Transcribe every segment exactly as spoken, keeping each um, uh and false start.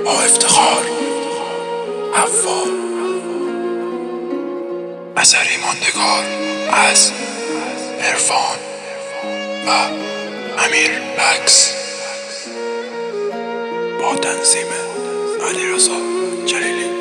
با افتخار حوا اثری ماندگار از عرفان و امیر لکس با تنظیم علیرضا جلیلی.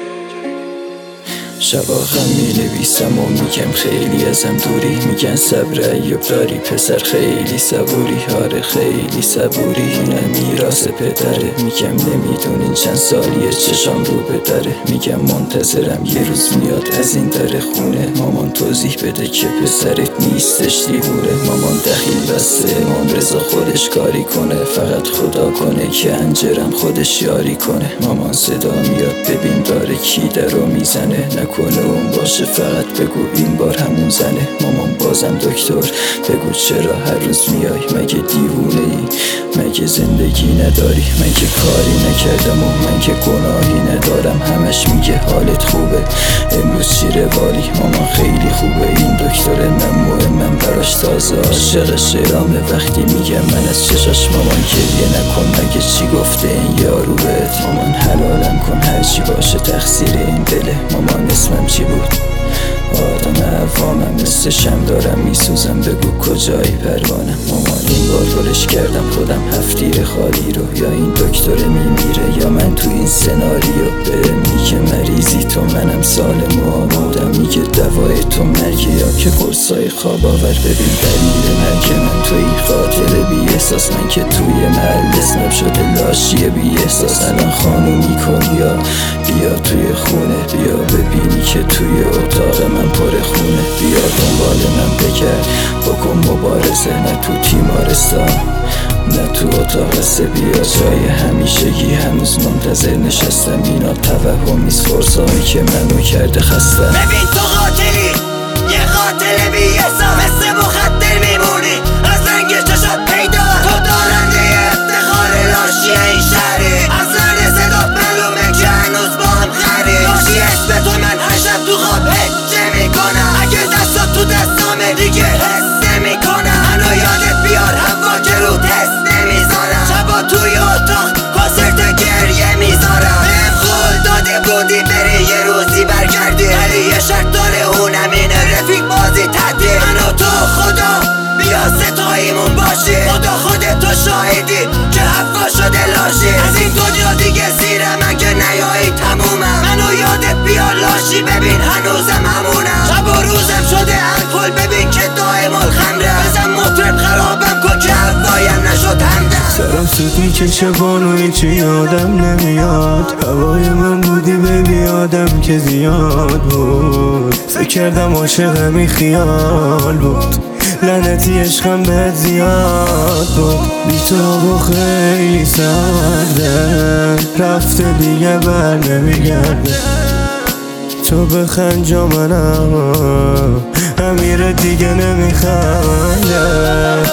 شبا غم می نویسم و میگم خیلی ازم دوری، میگن صبر ایوب داری پسر خیلی صبوری، آره خیلی صبوری، اینه میراث پدره. میگم نمیدونین چند سالیه چشام رو به دره، میگم منتظرم یه روز میاد از این در خونه. مامان توضیح بده که پسرت نیستش دیوونه، مامان دخیل بسته امام رضا خودش کاری کنه، فقط خدا کنه که انجرم خودش یاری کنه. مامان صدا میاد ببین داره کی درو میزنه، نکنه اون باشه فقط بگو این بار همون زنه. مامان بازم دکتر بگو چرا هر روز میای، مگه دیوونه ای، مگه زندگی نداری، من که کاری نکردم و من که گناهی ندارم. همش میگه حالت خوبه امروز چی روالی، مامان خیلی خوبه این دکتر من مهمم براش، تازه عاشق شیرامه وقتی میگم من از چشاش. مامان گریه نکن مگه چی گفته این یارو بهت، مامان حلالم کن هرچی باشه تقصیر این دله. مامان اسمم چی بود؟ آدم عوامم مثل شم دارم میسوزم بگو کجایی پروانم. مامان این بار پلش کردم خودم هفتیر خالی رو، یا این دکتر میمیره یا من تو این سناریو. به میگه مریضی تو منم سالم و آمادم، میگه دوای تو مرگه یا که قرصای خواب آور. ببین دلیل مرگ من توی خاطر بی احساس، من که توی محل اسمم شده لاشی بی احساس. الان خانومی کن یا بیا توی خونه، بیا ببینی که توی اتاق من پر خونه. بیا دنبال من بگرد بکن مبارزه، نه تو تیمارستان نه تو اتاق سه، بیا جای همیشگی هنوز منتظر نشستم. اینا توهمیست فرصایی که منو کرده خستم. ببین تو قاتلی یه قاتل بی احساس، مثل مخدر میمونی از رنگ چشات پیدا، تو دارنده افتخار لاشی این شهری، از لحن صدات معلومه که هنوز با هم خری. لاشی اسم تو من هر شب تو خواب هجه میکنم، اگه دستات تو دستامه دیگه حس نمیکنم. منو یادت بیار هوا که رو تست نمیذارم، شبا توی اتاق کنسرت گریه میذارم. بهم قول داده بودی بری یه روزی برگردی، ولی یه شرط داره اونم اینه رفیق بازی تعطیل. من و تو خدا بیا ستاییمون باشی، خدا خودت تو شاهدی که هوا شده لاشی. از این دنیا دیگه زیر من که نیایی تمومم، منو یادت بیار لاشی ببین هنوزم همونم. شب و روزم شده الکل ببین که دائم الخمره، بزن مطرب خرابم کن که هوایم نشد همدم. سرم سود میکشه بانو هیچی یادم نمیاد، هوای من بودی ببی آدم که زیاد بود. فکر کردم عاشقم این خیال بود، لعنتی عشقم بهت زیاد بود. بی تو و خیلی سرده رفته دیگه بر نمیگرده، تو بخند جا منم امیر دیگه نمیخنده.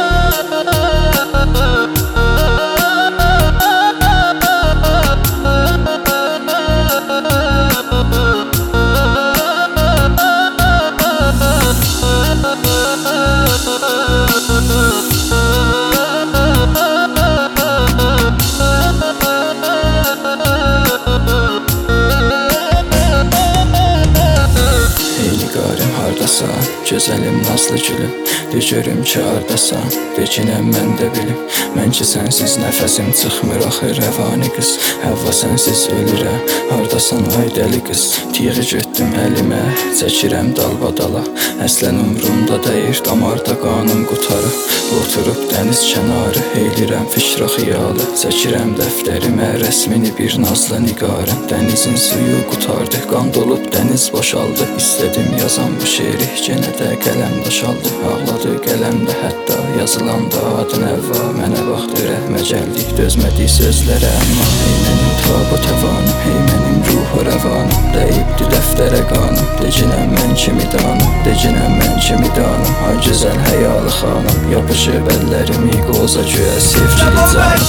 Gözəlim, nazlı gülüm, de görüm ki hardasan, de kinəm mən də bilim. Mən ki sənsiz nəfəsim çıxmır axı rəvani qız, həvva sənsiz ölürəm, hardasan ay dəli qız. Tiyi götdüm əlimə, çəkirəm dalbadala, əslən umrumda deyir, damarda qanım qutarı. Oturub dəniz kənarı, eylirəm fikra xiyalı, çəkirəm dəftərimə rəsmini bir nazlı nigarən. Dənizin suyu qutardı, qan dolub dəniz boşaldı, istədim yazam bu şeiri, genə də qələm daşaldı. Ağladı qələmdə hətta yazılanda adın əvva, mənə baxdı rəhmə gəldi dözmədi sözlərə. Amma ey mənim tab-ı təvanım, ey mənim ruh-u rəvanım, dəyibdi dəftərə qanım, decinəm mən kimi danım, decinəm mən kimi danım. Ay gözəl həyalı xanım, yapışıb əllərimi qoza göyə sevgili canım.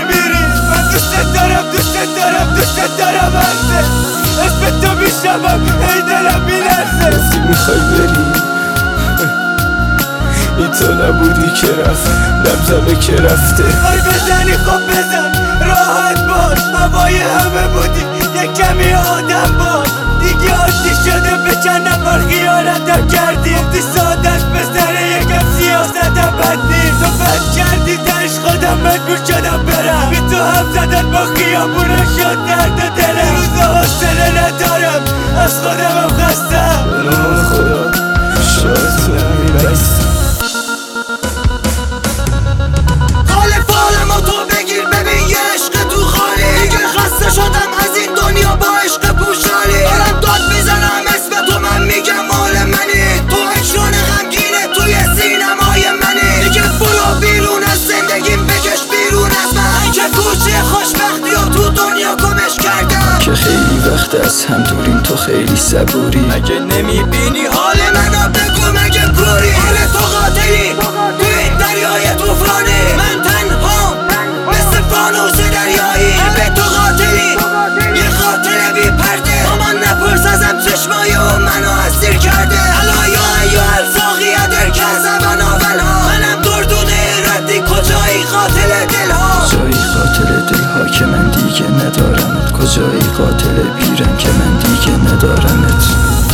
اسم تو بیشتم زبه که رفته. ای بزنی خب بزن راحت باش، هوای همه بودی یک کمی آدم باش. دیگه عادی شده به چند نفر خیانتم کردی، گفتی سادش پسر یکم سیاستم بد نیست. تو بد کردی دش خودم مجبور شدم برم، بی تو هم زدن با خیابونه شد درد دلم. روزا حوصله ندارم از خودم هم خستم. به نام خدا شاید تو نمیبستم. حال فالم و تو بگیر ببین یه عشق تو خالی. دیگه خسته شدم از این دنیا با عشق پوشالی. دارم داد میزنم اسم تو، من میگم مال منی. تو اکشون غمگینه توی سینمای منی. دیگه برو بیرون از زندگیم بکش بیرون از من، که کوچه خوشبختی و تو دنیا گمش کردم. که خیلی وقت از هم دوریم تو خیلی صبوری. مگه نمیبینی حال منو بگو مگه پروری. حال تو قاتلی تو این دریای توفانی، من تنها مثل فانوس دریایی. به تو قاتلی یه قاتل بی پرده، اما نپرس ازم چشمای اون منو اسیر کرده. الا یا ایو الزاقیه در کذب ناولها، منم دردونه ردی کجایی قاتل دلها. کجایی قاتل دلها که من دیگه ندارمت، کجایی قاتل بیرم که من دیگه ندارمت.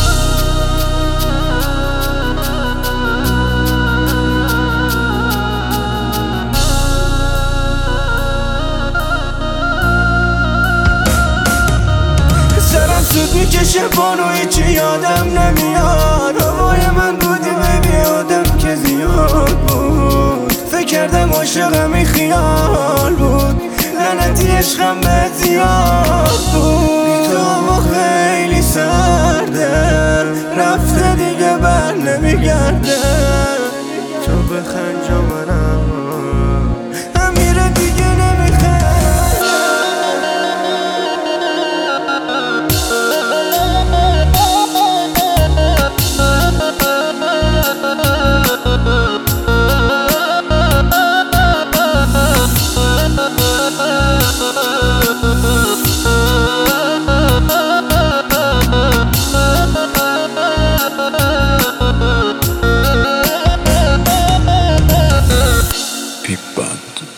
سرم سود میکشه بانو هیچی یادم نمیاد. هوای من بودی بیبی آدم که زیاد بود. فکر کردم عاشقم این خیال بود، لعنتی عشقم بهت زیاد بود. بی تو هوا خیلی سرده، رفته دیگه بر نمیگرده. تو بخند جا منم امیره دیگه نمیخنده. Big Band.